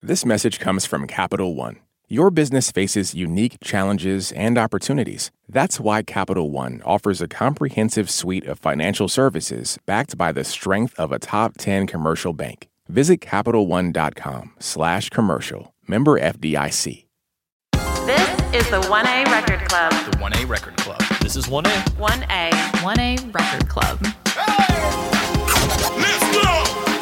This message comes from Capital One. Your business faces unique challenges and opportunities. That's why Capital One offers a comprehensive suite of financial services backed by the strength of a top 10 commercial bank. Visit CapitalOne.com/commercial. Member FDIC. This is the 1A Record Club. The 1A Record Club. This is 1A. 1A. 1A Record Club. Hey! Let's go!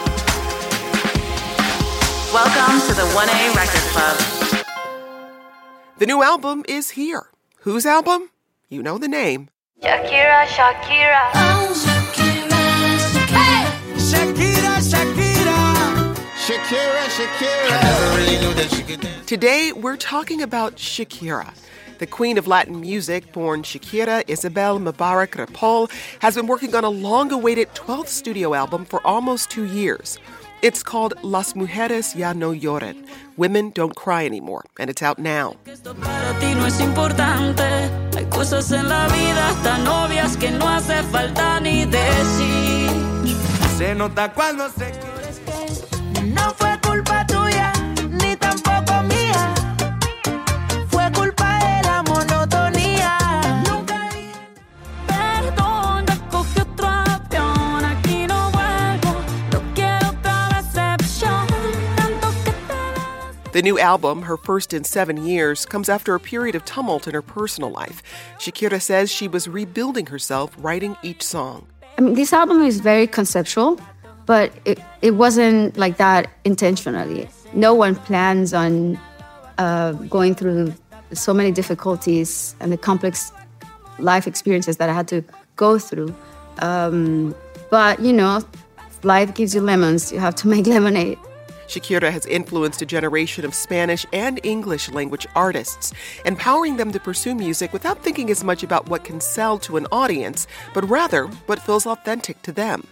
Welcome to the 1A Record Club. The new album is here. Whose album? You know the name. Shakira, Shakira. Oh, Shakira, Shakira. Shakira, Shakira. Shakira, Shakira. I never really knew that she could dance. Today, we're talking about Shakira. The queen of Latin music, born Shakira Isabel Mubarak Ripoll, has been working on a long-awaited 12th studio album for almost 2 years. It's called Las Mujeres Ya No Lloran, Women Don't Cry Anymore, and it's out now. The new album, her first in 7 years, comes after a period of tumult in her personal life. Shakira says she was rebuilding herself, writing each song. I mean, this album is very conceptual, but it wasn't like that intentionally. No one plans on going through so many difficulties and the complex life experiences that I had to go through. But, you know, life gives you lemons. You have to make lemonade. Shakira has influenced a generation of Spanish and English language artists, empowering them to pursue music without thinking as much about what can sell to an audience, but rather what feels authentic to them.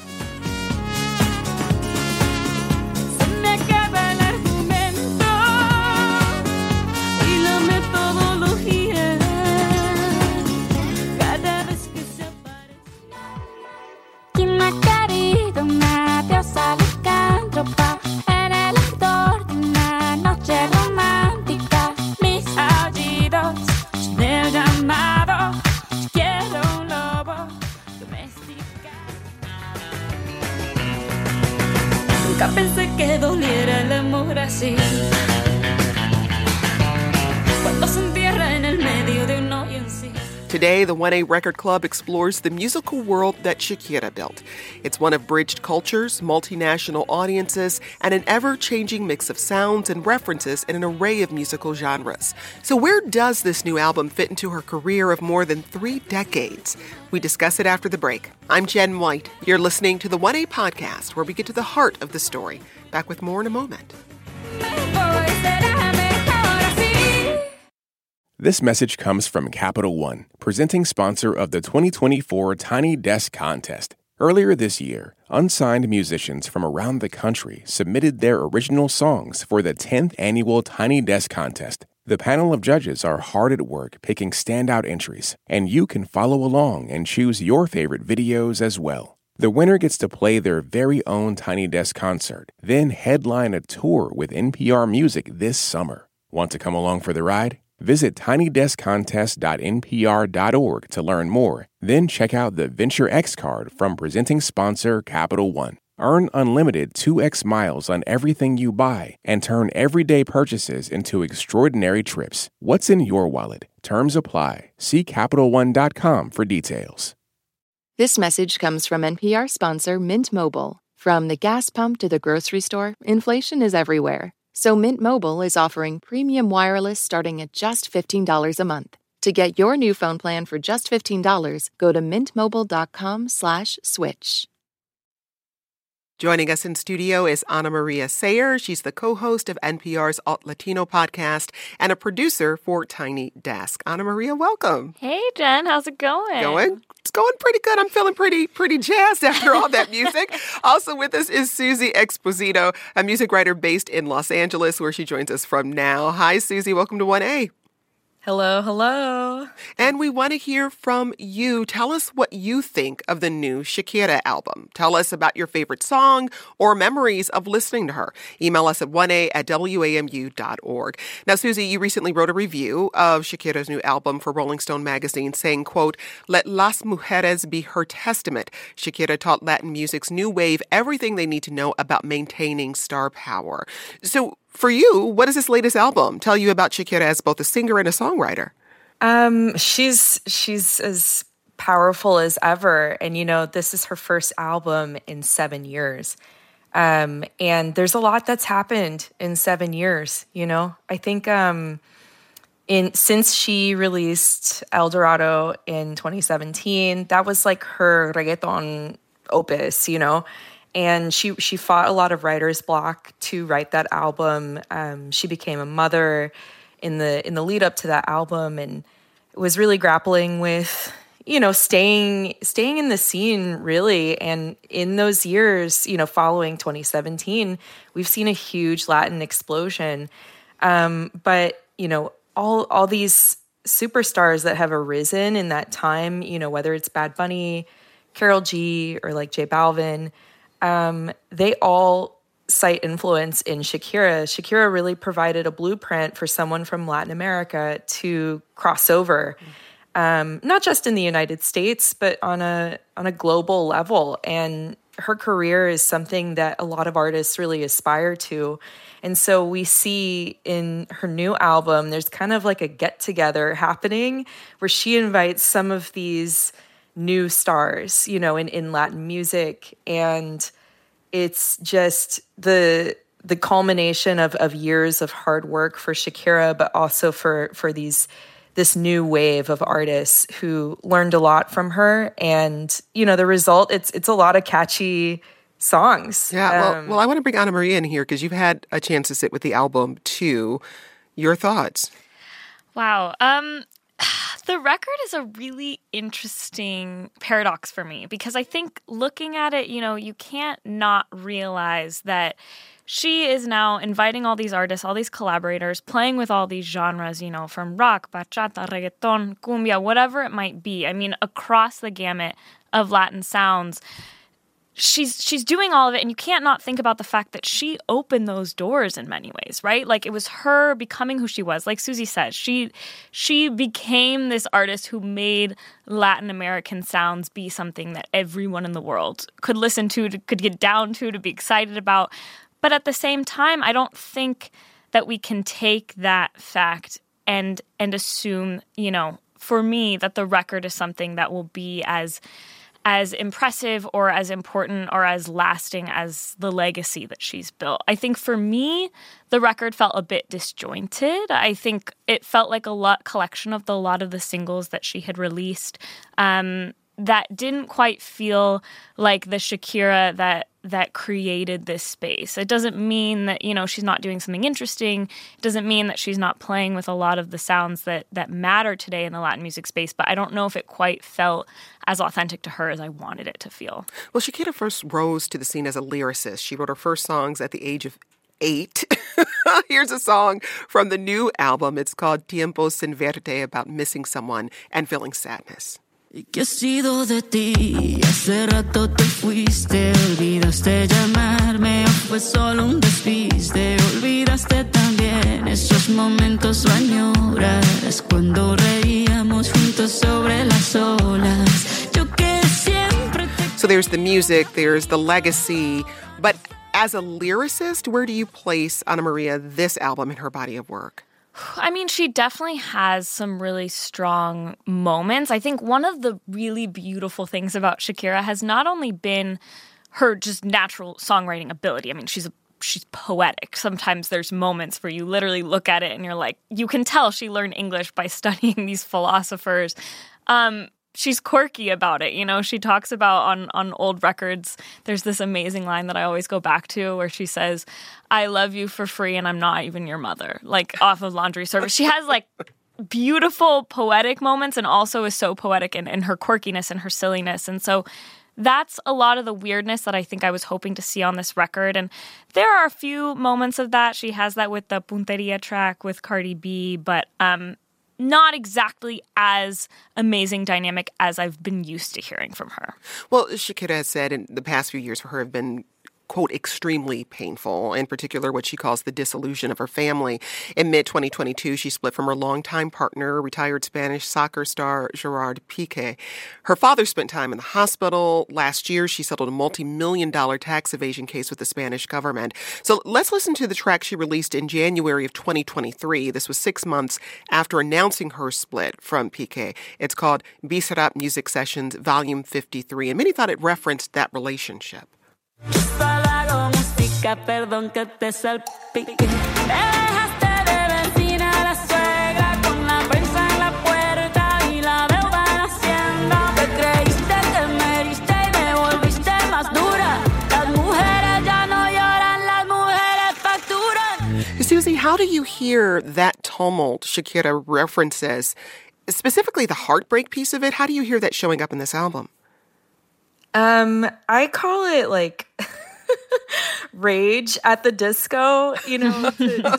Nunca pensé que doliera el amor así. Cuando se entierra en el medio de un hoyo en sí. Today, the 1A Record Club explores the musical world that Shakira built. It's one of bridged cultures, multinational audiences, and an ever-changing mix of sounds and references in an array of musical genres. So where does this new album fit into her career of more than 3 decades? We discuss it after the break. I'm Jen White. You're listening to the 1A Podcast, where we get to the heart of the story. Back with more in a moment. This message comes from Capital One, presenting sponsor of the 2024 Tiny Desk Contest. Earlier this year, unsigned musicians from around the country submitted their original songs for the 10th annual Tiny Desk Contest. The panel of judges are hard at work picking standout entries, and you can follow along and choose your favorite videos as well. The winner gets to play their very own Tiny Desk concert, then headline a tour with NPR Music this summer. Want to come along for the ride? Visit tinydeskcontest.npr.org to learn more. Then check out the Venture X card from presenting sponsor Capital One. Earn unlimited 2x miles on everything you buy and turn everyday purchases into extraordinary trips. What's in your wallet? Terms apply. See CapitalOne.com for details. This message comes from NPR sponsor Mint Mobile. From the gas pump to the grocery store, inflation is everywhere. So Mint Mobile is offering premium wireless starting at just $15 a month. To get your new phone plan for just $15, go to mintmobile.com/switch. Joining us in studio is Ana Maria Sayer. She's the co-host of NPR's Alt Latino podcast and a producer for Tiny Desk. Ana Maria, welcome. Hey, Jen. How's it going? It's going pretty good. I'm feeling pretty jazzed after all that music. Also with us is Susie Exposito, a music writer based in Los Angeles, where she joins us from now. Hi, Susie. Welcome to 1A. Hello, hello. And we want to hear from you. Tell us what you think of the new Shakira album. Tell us about your favorite song or memories of listening to her. Email us at 1a@wamu.org. Now, Susie, you recently wrote a review of Shakira's new album for Rolling Stone magazine saying, quote, "Let las mujeres be her testament. Shakira taught Latin music's new wave everything they need to know about maintaining star power." So, for you, what does this latest album tell you about Shakira as both a singer and a songwriter? She's as powerful as ever. And, this is her first album in 7 years. And there's a lot that's happened in 7 years, I think since she released El Dorado in 2017, that was like her reggaeton opus, And she fought a lot of writer's block to write that album. She became a mother in the lead up to that album, and was really grappling with, staying in the scene really. And in those years, following 2017, we've seen a huge Latin explosion. But all these superstars that have arisen in that time, whether it's Bad Bunny, Karol G, or like J Balvin. They all cite influence in Shakira. Shakira really provided a blueprint for someone from Latin America to cross over, not just in the United States, but on a global level. And her career is something that a lot of artists really aspire to. And so we see in her new album, there's kind of like a get-together happening where she invites some of these new stars, in Latin music. And it's just the culmination of years of hard work for Shakira, but also for this new wave of artists who learned a lot from her. And, the result, it's a lot of catchy songs. Yeah, well, I want to bring Ana Maria in here because you've had a chance to sit with the album too. Your thoughts? Wow. The record is a really interesting paradox for me because I think looking at it, you can't not realize that she is now inviting all these artists, all these collaborators, playing with all these genres, from rock, bachata, reggaeton, cumbia, whatever it might be. I mean, across the gamut of Latin sounds. She's doing all of it, and you can't not think about the fact that she opened those doors in many ways, right? Like, it was her becoming who she was. Like Susie said, she became this artist who made Latin American sounds be something that everyone in the world could listen to could get down to be excited about. But at the same time, I don't think that we can take that fact and assume, for me, that the record is something that will be as impressive or as important or as lasting as the legacy that she's built. I think for me, the record felt a bit disjointed. I think it felt like a collection of a lot of the singles that she had released that didn't quite feel like the Shakira that created this space. It doesn't mean that, she's not doing something interesting. It doesn't mean that she's not playing with a lot of the sounds that matter today in the Latin music space, but I don't know if it quite felt as authentic to her as I wanted it to feel. Well, Shakira first rose to the scene as a lyricist. She wrote her first songs at the age of 8. Here's a song from the new album. It's called Tiempo Sin Verte, about missing someone and feeling sadness. ¿Y qué ha sido de ti? Hace rato te fuiste, olvidaste llamarme o fue solo un despiste. Olvidaste también esos momentos o añoras cuando reíamos juntos sobre las olas. Yo que siempre te... So there's the music, there's the legacy, but as a lyricist, where do you place Ana Maria this album in her body of work? I mean, she definitely has some really strong moments. I think one of the really beautiful things about Shakira has not only been her just natural songwriting ability. I mean, she's poetic. Sometimes there's moments where you literally look at it and you're like, you can tell she learned English by studying these philosophers. She's quirky about it, She talks about on old records, there's this amazing line that I always go back to where she says, "I love you for free and I'm not even your mother," like off of Laundry Service. She has like beautiful poetic moments and also is so poetic in her quirkiness and her silliness. And so that's a lot of the weirdness that I think I was hoping to see on this record. And there are a few moments of that. She has that with the Punteria track with Cardi B, but not exactly as amazing dynamic as I've been used to hearing from her. Well, Shakira has said in the past few years for her have been, quote, extremely painful, in particular what she calls the dissolution of her family. In mid-2022, she split from her longtime partner, retired Spanish soccer star Gerard Piqué. Her father spent time in the hospital. Last year, she settled a multi-million-dollar tax evasion case with the Spanish government. So let's listen to the track she released in January of 2023. This was 6 months after announcing her split from Piqué. It's called Bizarrap Music Sessions, Volume 53, and many thought it referenced that relationship. Perdón que te salpique. Me dejaste de vecina la suegra con la prensa en la puerta y la deuda en Hacienda. Te creíste que me heriste y me volviste más dura. Las mujeres ya no lloran, las mujeres facturan. Susie, how do you hear that tumult Shakira references, specifically the heartbreak piece of it? How do you hear that showing up in this album? I call it like rage at the disco, you know,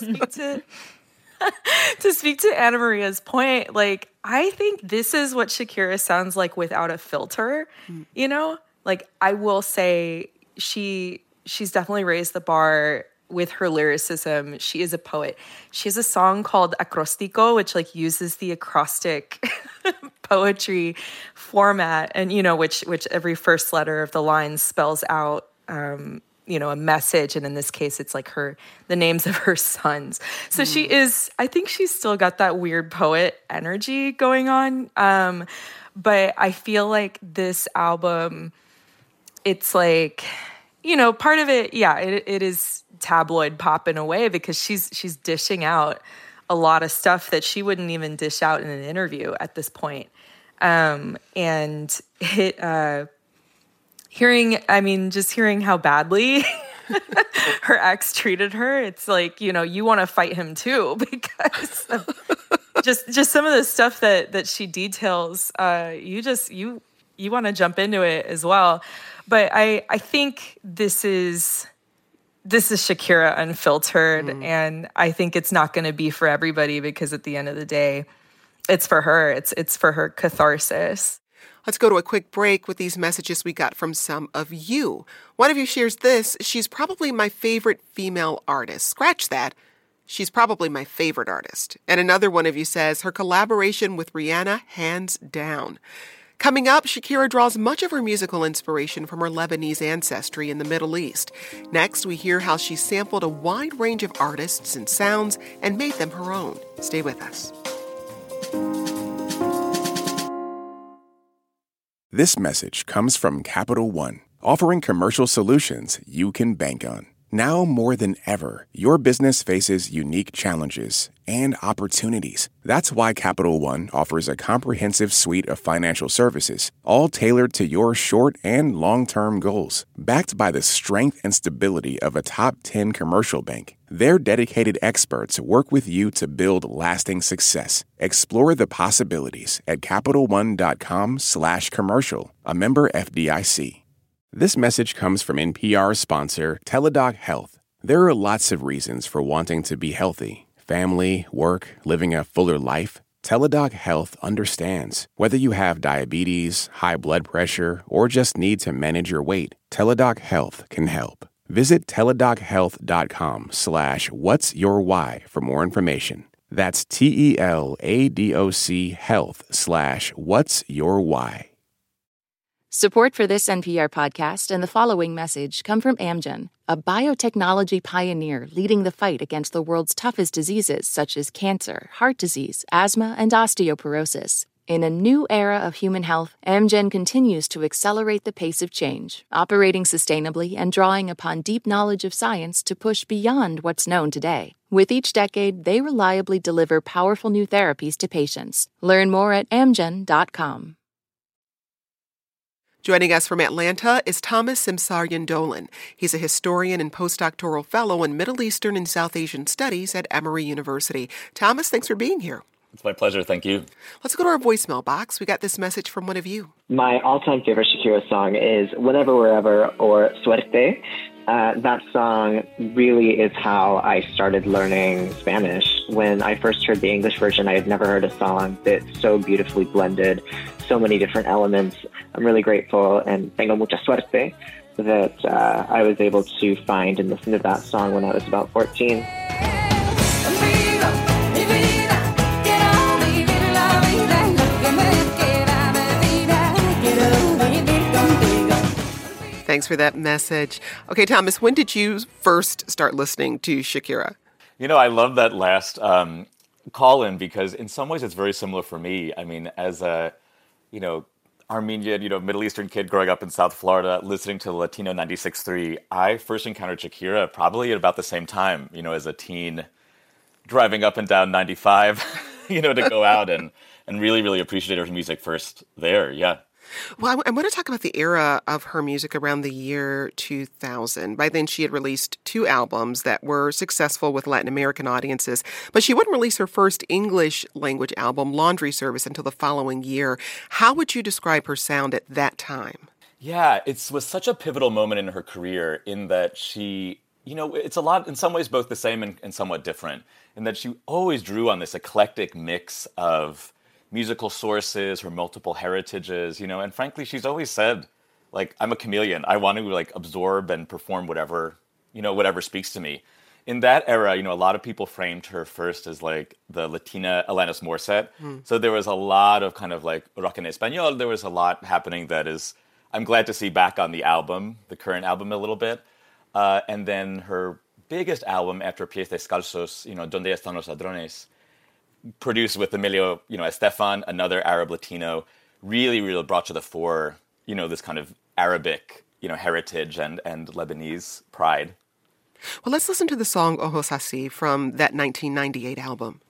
to speak to Anna Maria's point. Like, I think this is what Shakira sounds like without a filter, you know? Like, I will say she's definitely raised the bar with her lyricism. She is a poet. She has a song called Acróstico, which like uses the acrostic poetry format, and you know, which every first letter of the line spells out you know, a message, and in this case it's like the names of her sons. So she is, I think she's still got that weird poet energy going on. But I feel like this album, it's like, you know, part of it, yeah, it is tabloid pop in a way, because she's dishing out a lot of stuff that she wouldn't even dish out in an interview at this point. And it hearing how badly her ex treated her, it's like, you know, you want to fight him too, because of just some of the stuff that she details. You want to jump into it as well. But I think this is Shakira unfiltered, and I think it's not going to be for everybody, because at the end of the day, it's for her. It's for her catharsis. Let's go to a quick break with these messages we got from some of you. One of you shares this: she's probably my favorite female artist. Scratch that. She's probably my favorite artist. And another one of you says her collaboration with Rihanna, hands down. Coming up, Shakira draws much of her musical inspiration from her Lebanese ancestry in the Middle East. Next, we hear how she sampled a wide range of artists and sounds and made them her own. Stay with us. This message comes from Capital One, offering commercial solutions you can bank on. Now more than ever, your business faces unique challenges and opportunities. That's why Capital One offers a comprehensive suite of financial services, all tailored to your short and long-term goals. Backed by the strength and stability of a top 10 commercial bank, their dedicated experts work with you to build lasting success. Explore the possibilities at CapitalOne.com/commercial, a member FDIC. This message comes from NPR sponsor Teladoc Health. There are lots of reasons for wanting to be healthy. Family, work, living a fuller life. Teladoc Health understands. Whether you have diabetes, high blood pressure, or just need to manage your weight, Teladoc Health can help. Visit teladochealth.com/whatsyourwhy for more information. That's TELADOC health/whatsyourwhy. Support for this NPR podcast and the following message come from Amgen, a biotechnology pioneer leading the fight against the world's toughest diseases such as cancer, heart disease, asthma, and osteoporosis. In a new era of human health, Amgen continues to accelerate the pace of change, operating sustainably and drawing upon deep knowledge of science to push beyond what's known today. With each decade, they reliably deliver powerful new therapies to patients. Learn more at amgen.com. Joining us from Atlanta is Thomas Simsarian Dolan. He's a historian and postdoctoral fellow in Middle Eastern and South Asian Studies at Emory University. Thomas, thanks for being here. It's my pleasure. Thank you. Let's go to our voicemail box. We got this message from one of you. My all-time favorite Shakira song is Whenever, Wherever, or Suerte. that song really is how I started learning Spanish. When I first heard the English version, I had never heard a song that so beautifully blended so many different elements. I'm really grateful and tengo mucha suerte that I was able to find and listen to that song when I was about 14. Thanks for that message. Okay, Thomas, when did you first start listening to Shakira? You know, I love that last call-in because in some ways it's very similar for me. I mean, as a, Armenian, Middle Eastern kid growing up in South Florida, listening to Latino 96.3, I first encountered Shakira probably at about the same time, as a teen, driving up and down 95, to go out and really, really appreciate her music first there, yeah. Well, I want to talk about the era of her music around the year 2000. By then, she had released 2 albums that were successful with Latin American audiences, but she wouldn't release her first English language album, Laundry Service, until the following year. How would you describe her sound at that time? Yeah, it was such a pivotal moment in her career in that she, it's a lot, in some ways, both the same and somewhat different, in that she always drew on this eclectic mix of musical sources, her multiple heritages, and frankly, she's always said, I'm a chameleon. I want to absorb and perform whatever speaks to me. In that era, a lot of people framed her first as the Latina Alanis Morissette. So there was a lot of kind of rock en español. There was a lot happening that is, I'm glad to see back on the album, the current album a little bit. And then her biggest album after Pies Descalzos, Donde Están los Ladrones, produced with Emilio, Estefan, another Arab Latino, really, really brought to the fore, this kind of Arabic, heritage and Lebanese pride. Well, let's listen to the song Ojos Así from that 1998 album.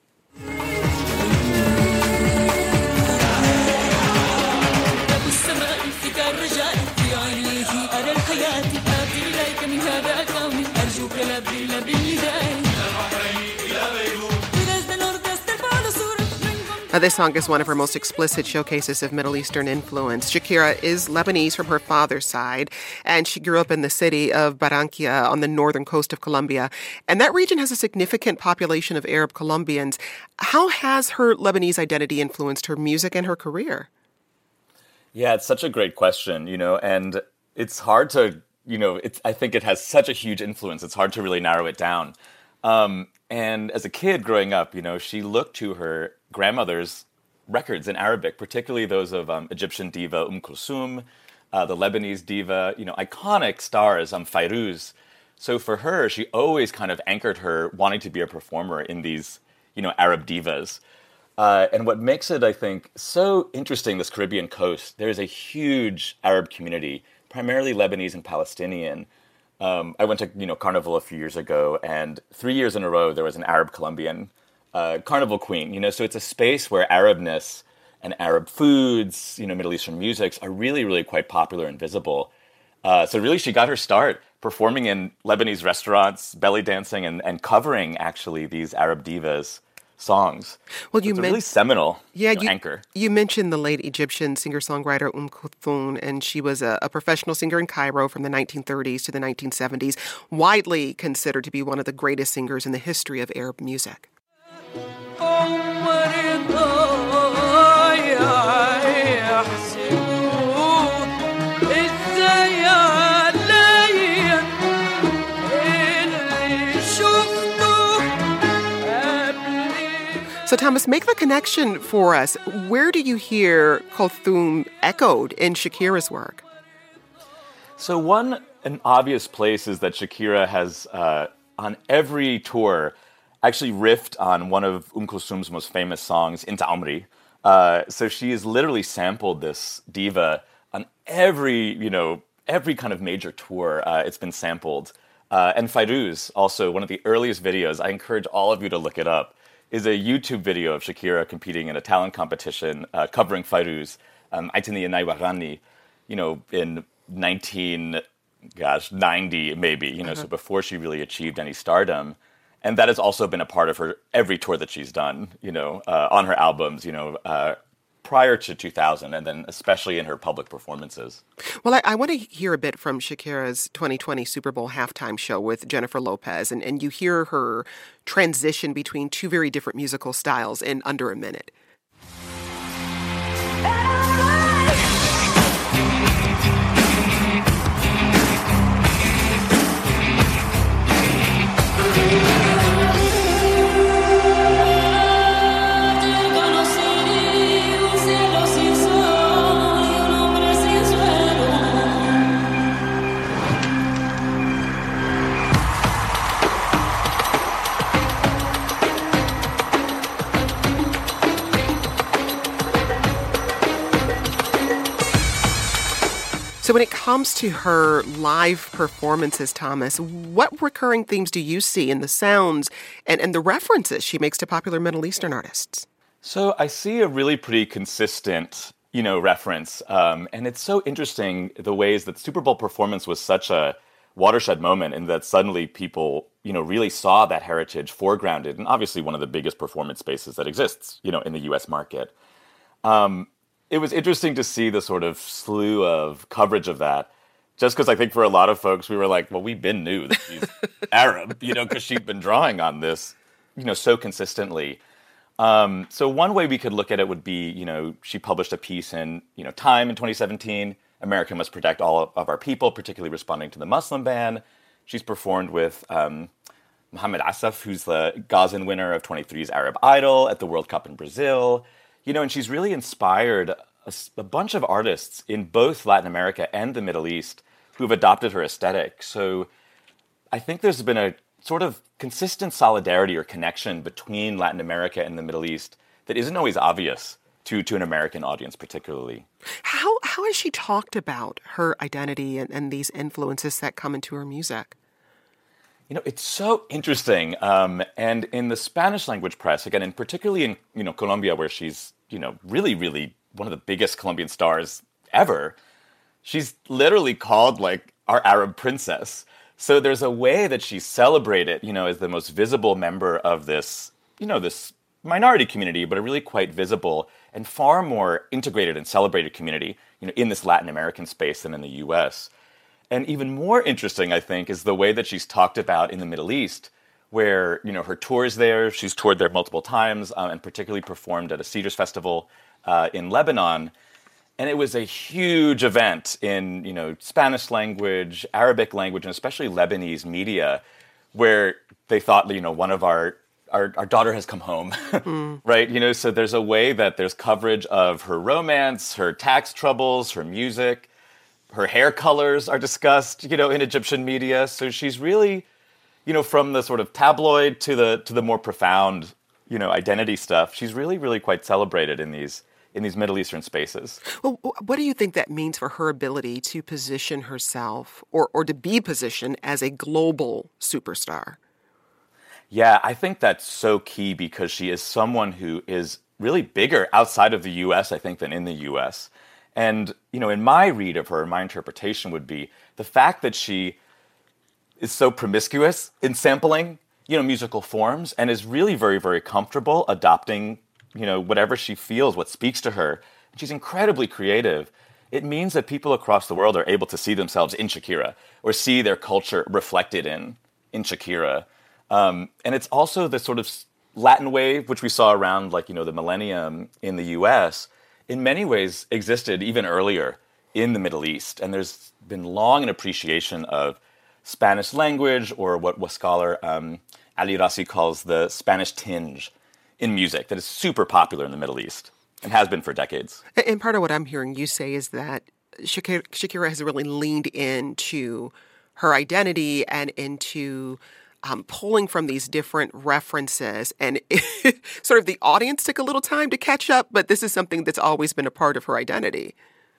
This song is one of her most explicit showcases of Middle Eastern influence. Shakira is Lebanese from her father's side, and she grew up in the city of Barranquilla on the northern coast of Colombia. And that region has a significant population of Arab Colombians. How has her Lebanese identity influenced her music and her career? Yeah, it's such a great question, and it's hard to, I think it has such a huge influence. It's hard to really narrow it down. And as a kid growing up, she looked to her grandmother's records in Arabic, particularly those of Egyptian diva Kulthum, the Lebanese diva, iconic stars, Fairuz. So for her, she always kind of anchored her wanting to be a performer in these, Arab divas. And what makes it, I think, so interesting, this Caribbean coast, there's a huge Arab community, primarily Lebanese and Palestinian. I went to, Carnival a few years ago, and 3 years in a row, there was an Arab Colombian Carnival Queen, so it's a space where Arabness and Arab foods, Middle Eastern musics are really, really quite popular and visible. So really she got her start performing in Lebanese restaurants, belly dancing, and covering actually these Arab divas songs. Well, it's a really seminal anchor. You mentioned the late Egyptian singer-songwriter Kulthum, and she was a professional singer in Cairo from the 1930s to the 1970s, widely considered to be one of the greatest singers in the history of Arab music. So, Thomas, make the connection for us. Where do you hear Kulthum echoed in Shakira's work? So an obvious place is that Shakira has, on every tour, actually riffed on one of Kulthum's most famous songs, Inta Amri. So she has literally sampled this diva on every kind of major tour. It's been sampled. And Fairuz, also one of the earliest videos, I encourage all of you to look it up, is a YouTube video of Shakira competing in a talent competition covering Fairuz, Aitini Yanai Warani, in 1990 maybe, so before she really achieved any stardom. And that has also been a part of her every tour that she's done, on her albums, prior to 2000, and then especially in her public performances. Well, I want to hear a bit from Shakira's 2020 Super Bowl halftime show with Jennifer Lopez, and you hear her transition between two very different musical styles in under a minute. So when it comes to her live performances, Thomas, what recurring themes do you see in the sounds and the references she makes to popular Middle Eastern artists? So I see a really pretty consistent, reference. And it's so interesting the ways that Super Bowl performance was such a watershed moment in that suddenly people, really saw that heritage foregrounded, and obviously one of the biggest performance spaces that exists, in the U.S. market. It was interesting to see the sort of slew of coverage of that, just because I think for a lot of folks, we were like, well, we knew that she's Arab, because she'd been drawing on this, so consistently. So one way we could look at it would be, she published a piece in, Time in 2017, America Must Protect All of Our People, particularly responding to the Muslim ban. She's performed with Mohamed Asaf, who's the Gazan winner of 23's Arab Idol at the World Cup in Brazil. And she's really inspired a bunch of artists in both Latin America and the Middle East who've adopted her aesthetic. So I think there's been a sort of consistent solidarity or connection between Latin America and the Middle East that isn't always obvious to an American audience particularly. How has she talked about her identity and these influences that come into her music? It's so interesting. And in the Spanish language press, again, and particularly in, Colombia, where she's, really, really one of the biggest Colombian stars ever, she's literally called like our Arab princess. So there's a way that she's celebrated, as the most visible member of this, this minority community, but a really quite visible and far more integrated and celebrated community, in this Latin American space than in the U.S. And even more interesting, I think, is the way that she's talked about in the Middle East, where, her tours there, she's toured there multiple times, and particularly performed at a Cedars Festival in Lebanon. And it was a huge event in, Spanish language, Arabic language, and especially Lebanese media, where they thought, one of our daughter has come home, right? So there's a way that there's coverage of her romance, her tax troubles, her music. Her hair colors are discussed, in Egyptian media. So she's really, from the sort of tabloid to the more profound, identity stuff, she's really, really quite celebrated in these Middle Eastern spaces. Well, what do you think that means for her ability to position herself or to be positioned as a global superstar? Yeah, I think that's so key because she is someone who is really bigger outside of the U.S., I think, than in the U.S. And, in my read of her, my interpretation would be the fact that she is so promiscuous in sampling, musical forms and is really very, very comfortable adopting, whatever she feels, what speaks to her. She's incredibly creative. It means that people across the world are able to see themselves in Shakira or see their culture reflected in Shakira. And it's also the sort of Latin wave, which we saw around the millennium in the U.S., in many ways existed even earlier in the Middle East. And there's been long an appreciation of Spanish language, or what scholar Ali Rassi calls the Spanish tinge in music, that is super popular in the Middle East and has been for decades. And part of what I'm hearing you say is that Shakira has really leaned into her identity and into pulling from these different references, and sort of the audience took a little time to catch up, but this is something that's always been a part of her identity.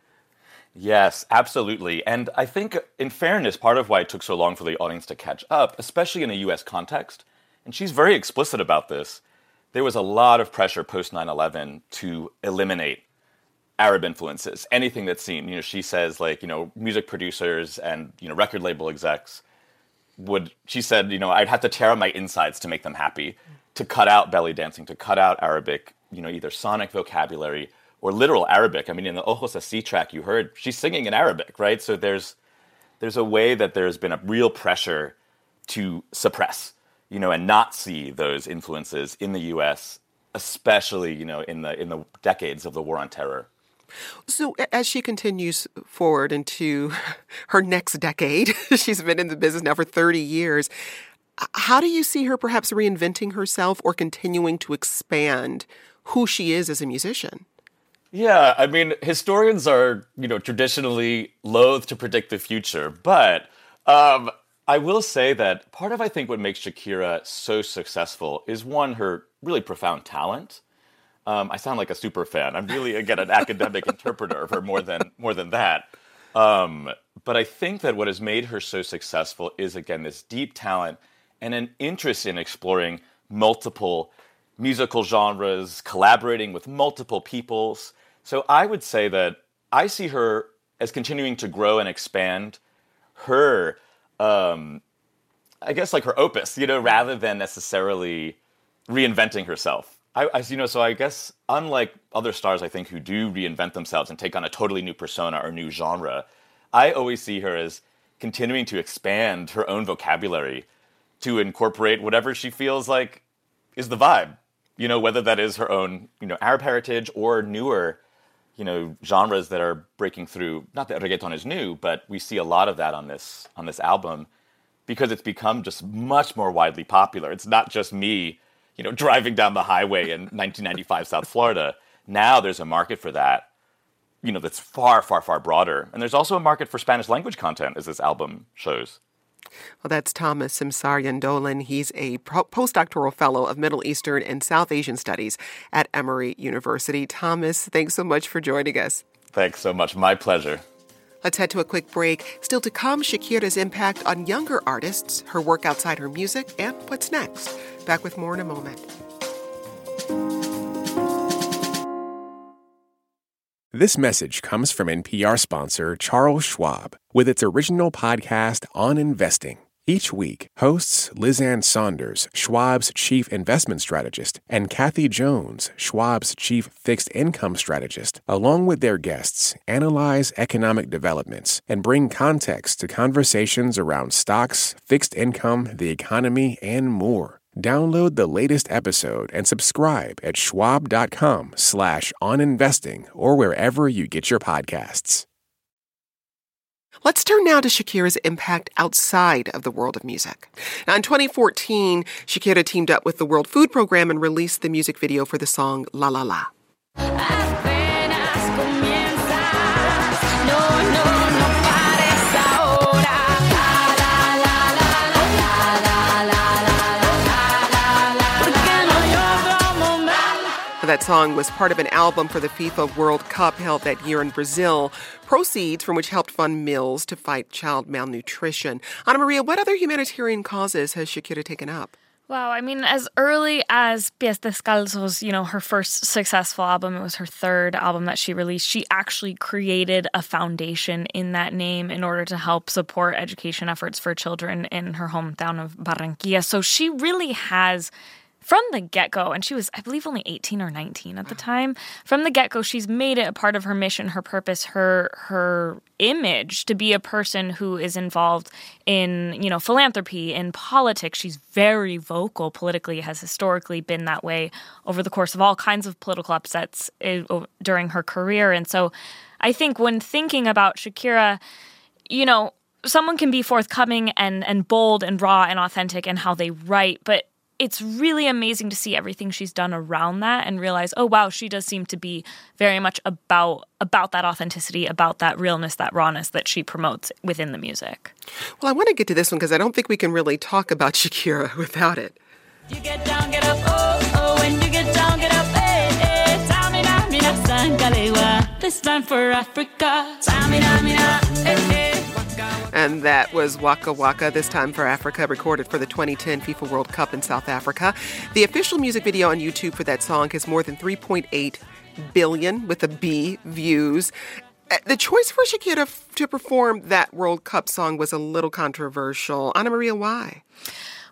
Yes, absolutely. And I think, in fairness, part of why it took so long for the audience to catch up, especially in a U.S. context, and she's very explicit about this, there was a lot of pressure post 9/11 to eliminate Arab influences, anything that's seen. She says, music producers and, record label execs she said, I'd have to tear out my insides to make them happy, to cut out belly dancing, to cut out Arabic, either sonic vocabulary or literal Arabic. I mean, in the Ojos Así track you heard, she's singing in Arabic, right? So there's a way that there's been a real pressure to suppress, and not see those influences in the U.S., especially, in the decades of the War on Terror. So as she continues forward into her next decade, she's been in the business now for 30 years, how do you see her perhaps reinventing herself or continuing to expand who she is as a musician? Yeah, I mean, historians are, traditionally loath to predict the future, but I will say that part of, I think, what makes Shakira so successful is, one, her really profound talent. I sound like a super fan. I'm really, again, an academic interpreter of her more than that. But I think that what has made her so successful is, again, this deep talent and an interest in exploring multiple musical genres, collaborating with multiple peoples. So I would say that I see her as continuing to grow and expand her, I guess, like her opus, rather than necessarily reinventing herself. So I guess unlike other stars, I think, who do reinvent themselves and take on a totally new persona or new genre, I always see her as continuing to expand her own vocabulary to incorporate whatever she feels like is the vibe, whether that is her own, Arab heritage or newer, genres that are breaking through. Not that reggaeton is new, but we see a lot of that on this album because it's become just much more widely popular. It's not just me, driving down the highway in 1995 South Florida. Now there's a market for that, that's far, far, far broader. And there's also a market for Spanish language content, as this album shows. Well, that's Thomas Simsarian Dolan. He's a postdoctoral fellow of Middle Eastern and South Asian Studies at Emory University. Thomas, thanks so much for joining us. Thanks so much. My pleasure. Let's head to a quick break. Still to come, Shakira's impact on younger artists, her work outside her music, and what's next. Back with more in a moment. This message comes from NPR sponsor Charles Schwab with its original podcast on investing. Each week, hosts Liz Ann Saunders, Schwab's chief investment strategist, and Kathy Jones, Schwab's chief fixed income strategist, along with their guests, analyze economic developments and bring context to conversations around stocks, fixed income, the economy, and more. Download the latest episode and subscribe at schwab.com/oninvesting or wherever you get your podcasts. Let's turn now to Shakira's impact outside of the world of music. Now, in 2014, Shakira teamed up with the World Food Program and released the music video for the song La La La. That song was part of an album for the FIFA World Cup held that year in Brazil, proceeds from which helped fund meals to fight child malnutrition. Ana Maria, what other humanitarian causes has Shakira taken up? Wow, I mean, as early as Pies Descalzos, her first successful album, it was her third album that she released, she actually created a foundation in that name in order to help support education efforts for children in her hometown of Barranquilla. So she really has, from the get-go, and she was, I believe, only 18 or 19 at the time. From the get-go, she's made it a part of her mission, her purpose, her image to be a person who is involved in, philanthropy, in politics. She's very vocal politically, has historically been that way over the course of all kinds of political upsets during her career. And so I think when thinking about Shakira, someone can be forthcoming and bold and raw and authentic in how they write, but it's really amazing to see everything she's done around that and realize, oh, wow, she does seem to be very much about that authenticity, about that realness, that rawness that she promotes within the music. Well, I want to get to this one because I don't think we can really talk about Shakira without it. You get down, get up, oh, oh, and you get down, get up, eh, eh. Tamina, mina, sangalewa. This time for Africa. Tamina, mina, eh, eh. And that was Waka Waka, This Time for Africa, recorded for the 2010 FIFA World Cup in South Africa. The official music video on YouTube for that song has more than 3.8 billion, with a B, views. The choice for Shakira to perform that World Cup song was a little controversial. Ana Maria, why?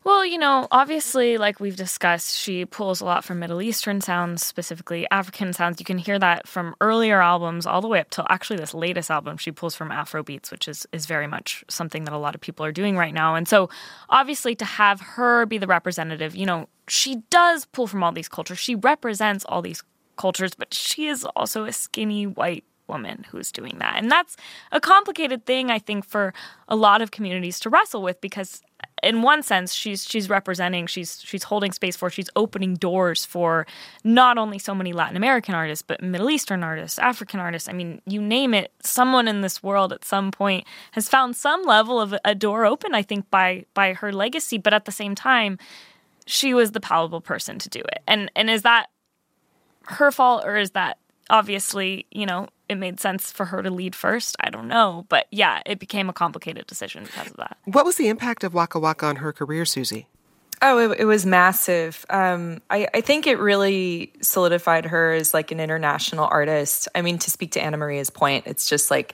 Well, obviously, like we've discussed, she pulls a lot from Middle Eastern sounds, specifically African sounds. You can hear that from earlier albums all the way up till actually this latest album. She pulls from Afro beats, which is very much something that a lot of people are doing right now. And so, obviously, to have her be the representative, she does pull from all these cultures. She represents all these cultures, but she is also a skinny white woman who's doing that. And that's a complicated thing, I think, for a lot of communities to wrestle with, because in one sense, she's representing, she's holding space for, she's opening doors for not only so many Latin American artists, but Middle Eastern artists, African artists. I mean, you name it, someone in this world at some point has found some level of a door open, I think, by her legacy. But at the same time, she was the palatable person to do it. And is that her fault, or is that obviously, it made sense for her to lead first? I don't know. But yeah, it became a complicated decision because of that. What was the impact of Waka Waka on her career, Susie? Oh, it was massive. I think it really solidified her as like an international artist. I mean, to speak to Anna Maria's point, it's just like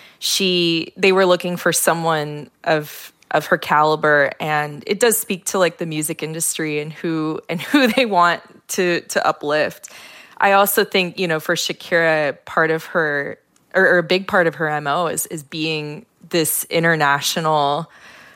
they were looking for someone of her caliber, and it does speak to like the music industry and who they want to uplift. I also think, for Shakira, part of her, or a big part of her MO is being this international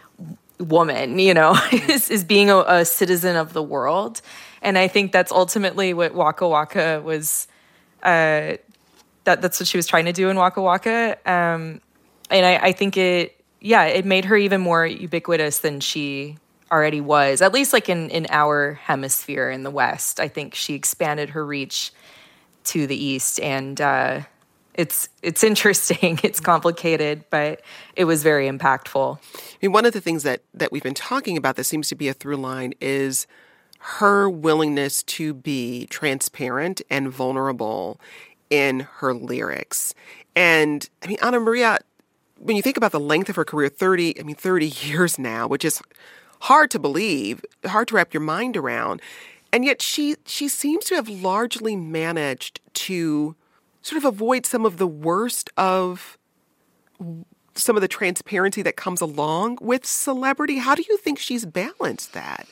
woman, is being a citizen of the world. And I think that's ultimately what Waka Waka was, that's what she was trying to do in Waka Waka. And I think it made her even more ubiquitous than she already was, at least like in our hemisphere in the West. I think she expanded her reach to the East, and it's interesting. It's complicated, but it was very impactful. I mean, one of the things that we've been talking about that seems to be a through line is her willingness to be transparent and vulnerable in her lyrics. And I mean, Anna Maria, when you think about the length of her career, 30 years now, which is hard to believe, hard to wrap your mind around. And yet she seems to have largely managed to sort of avoid some of the worst of some of the transparency that comes along with celebrity. How do you think she's balanced that?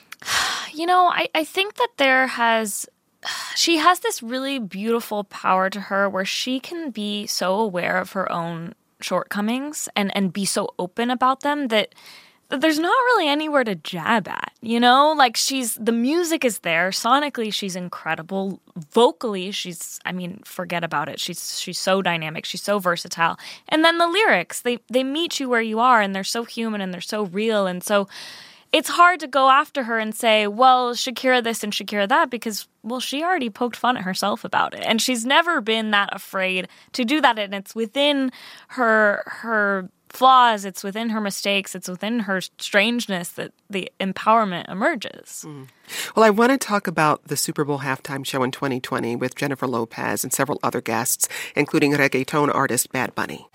I think that she has this really beautiful power to her where she can be so aware of her own shortcomings and be so open about them that there's not really anywhere to jab at, Like the music is there. Sonically, she's incredible. Vocally, forget about it. She's so dynamic. She's so versatile. And then the lyrics, they meet you where you are, and they're so human and they're so real. And so it's hard to go after her and say, well, Shakira this and Shakira that, because, well, she already poked fun at herself about it. And she's never been that afraid to do that. And it's within her flaws, it's within her mistakes, it's within her strangeness that the empowerment emerges. Well, I want to talk about the Super Bowl halftime show in 2020 with Jennifer Lopez and several other guests, including reggaeton artist Bad Bunny.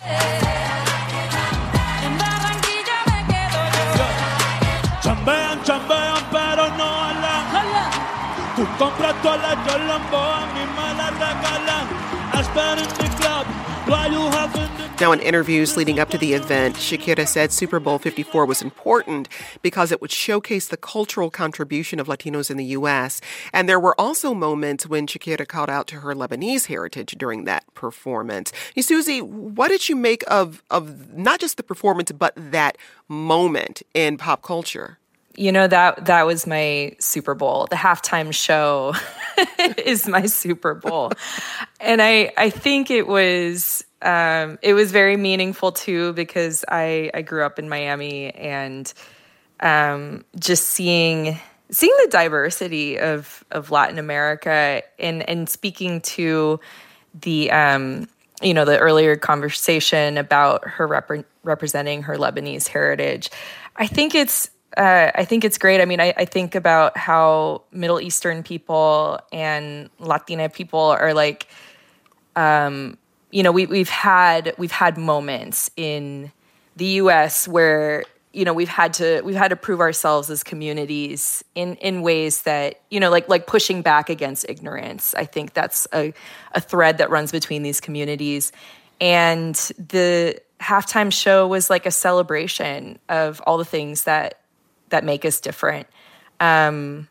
Chambean, pero no hablan. Tú compras todas las Lambo, a mí me las regalan. I spent in the club. Now, in interviews leading up to the event, Shakira said Super Bowl 54 was important because it would showcase the cultural contribution of Latinos in the U.S. And there were also moments when Shakira called out to her Lebanese heritage during that performance. Hey, Susie, what did you make of not just the performance, but that moment in pop culture? That was my Super Bowl. The halftime show is my Super Bowl. And I think it was very meaningful too, because I grew up in Miami, and just seeing the diversity of Latin America and speaking to the the earlier conversation about her representing her Lebanese heritage. I think it's great. I mean, I think about how Middle Eastern people and Latina people are like, we've had moments in the U.S. where, we've had to prove ourselves as communities in ways that, like pushing back against ignorance. I think that's a thread that runs between these communities. And the halftime show was like a celebration of all the things that that make us different. And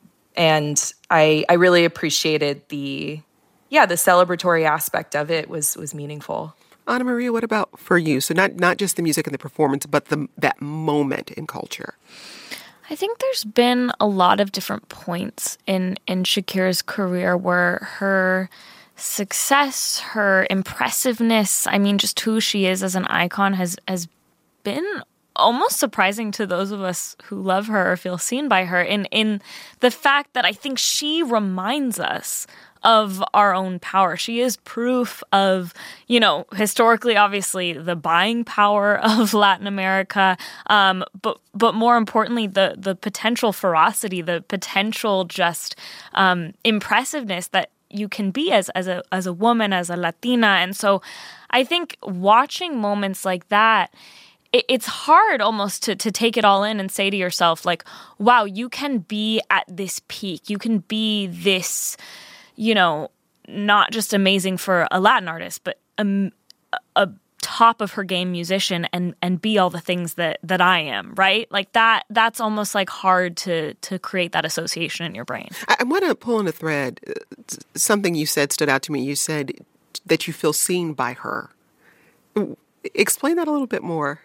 I really appreciated the celebratory aspect of it was meaningful. Anna Maria, what about for you? So not just the music and the performance, but that moment in culture. I think there's been a lot of different points in Shakira's career where her success, her impressiveness, I mean, just who she is as an icon has been almost surprising to those of us who love her or feel seen by her in the fact that I think she reminds us of our own power. She is proof of, historically, obviously, the buying power of Latin America, but more importantly, the potential ferocity, the potential just impressiveness that you can be as a woman, as a Latina. And so I think watching moments like that, it's hard almost to take it all in and say to yourself, like, wow, you can be at this peak. You can be this, not just amazing for a Latin artist, but a top of her game musician and be all the things that I am, right? Like that's almost like hard to create that association in your brain. I want to pull in a thread. Something you said stood out to me. You said that you feel seen by her. Explain that a little bit more.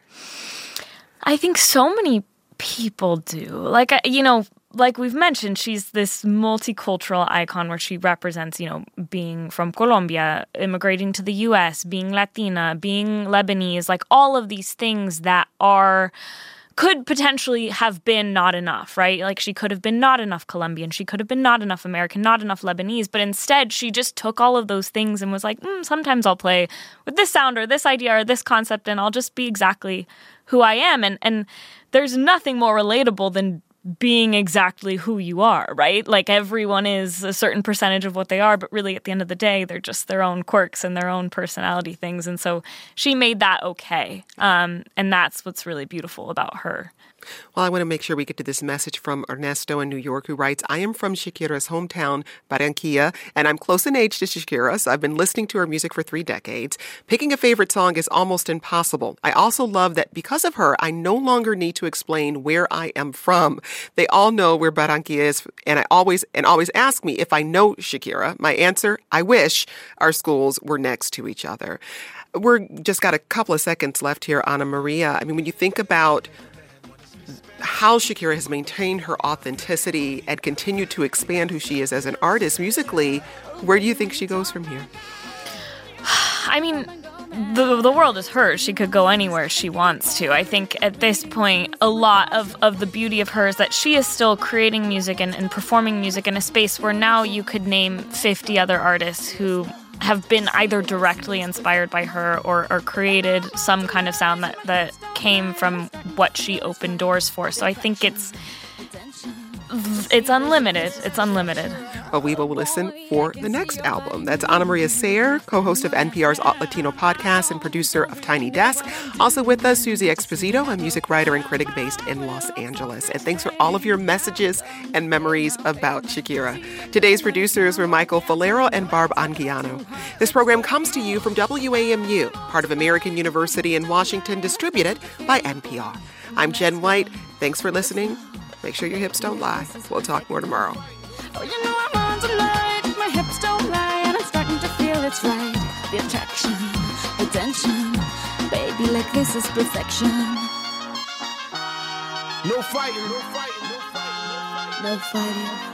I think so many people do. Like we've mentioned, she's this multicultural icon where she represents, being from Colombia, immigrating to the U.S., being Latina, being Lebanese, like all of these things that could potentially have been not enough, right? Like she could have been not enough Colombian, she could have been not enough American, not enough Lebanese, but instead she just took all of those things and was like, sometimes I'll play with this sound or this idea or this concept and I'll just be exactly who I am. And there's nothing more relatable than being exactly who you are, right? Like everyone is a certain percentage of what they are, but really at the end of the day, they're just their own quirks and their own personality things. And so she made that okay. And that's what's really beautiful about her. Well, I want to make sure we get to this message from Ernesto in New York, who writes, I am from Shakira's hometown, Barranquilla, and I'm close in age to Shakira, so I've been listening to her music for 3 decades. Picking a favorite song is almost impossible. I also love that because of her, I no longer need to explain where I am from. They all know where Barranquilla is, and always ask me if I know Shakira. My answer, I wish our schools were next to each other. We're just got a couple of seconds left here, Anna Maria. I mean, when you think about how Shakira has maintained her authenticity and continued to expand who she is as an artist musically, where do you think she goes from here? I mean, the world is hers. She could go anywhere she wants to. I think at this point, a lot of the beauty of her is that she is still creating music and performing music in a space where now you could name 50 other artists who have been either directly inspired by her or created some kind of sound that came from what she opened doors for. So I think it's unlimited. It's unlimited. Well, we will listen for the next album. That's Ana Maria Sayre, co-host of NPR's Latino podcast and producer of Tiny Desk. Also with us, Susie Exposito, a music writer and critic based in Los Angeles. And thanks for all of your messages and memories about Shakira. Today's producers were Michael Falero and Barb Anguiano. This program comes to you from WAMU, part of American University in Washington, distributed by NPR. I'm Jen White. Thanks for listening. Make sure your hips don't lie. We'll talk more tomorrow. Oh, you know I'm on tonight. My hips don't lie, and I'm starting to feel it's right. The attraction, the tension, baby, like this is perfection. No fighting, no fighting, no fighting, no fighting.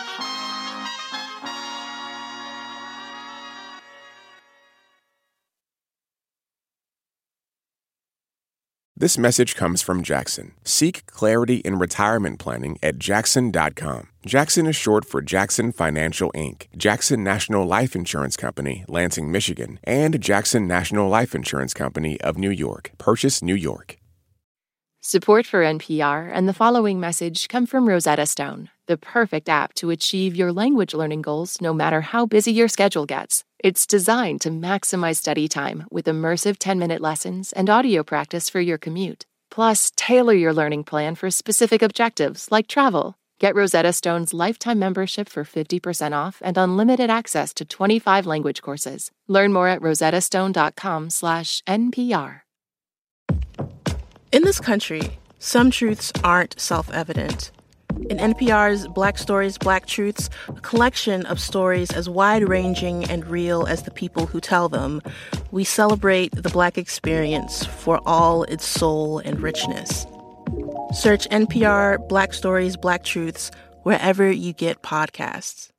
This message comes from Jackson. Seek clarity in retirement planning at Jackson.com. Jackson is short for Jackson Financial, Inc., Jackson National Life Insurance Company, Lansing, Michigan, and Jackson National Life Insurance Company of New York, Purchase, New York. Support for NPR and the following message come from Rosetta Stone, the perfect app to achieve your language learning goals no matter how busy your schedule gets. It's designed to maximize study time with immersive 10-minute lessons and audio practice for your commute. Plus, tailor your learning plan for specific objectives like travel. Get Rosetta Stone's lifetime membership for 50% off and unlimited access to 25 language courses. Learn more at rosettastone.com/NPR. In this country, Some truths aren't self-evident. In NPR's Black Stories, Black Truths, a collection of stories as wide-ranging and real as the people who tell them, we celebrate the Black experience for all its soul and richness. Search NPR Black Stories, Black Truths wherever you get podcasts.